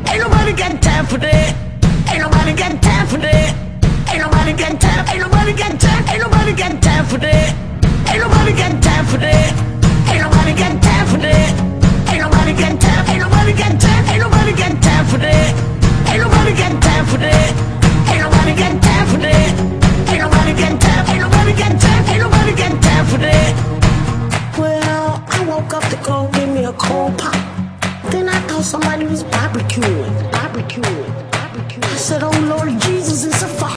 Ain't nobody got time for that. Ain't nobody got time for that. Ain't nobody got time. Ain't nobody got time. Ain't nobody got time for that. Ain't nobody got time for that. Ain't nobody got time for that. Ain't nobody got time. Ain't nobody got time. Ain't nobody got time for that. Ain't nobody got time for that. Ain't nobody got time for that. Ain't nobody got time. Ain't nobody got time. Ain't nobody got time for that. Well, I woke up to go give me a cold pop. Then I thought somebody was barbecuing. I said, oh Lord Jesus, it's a fire.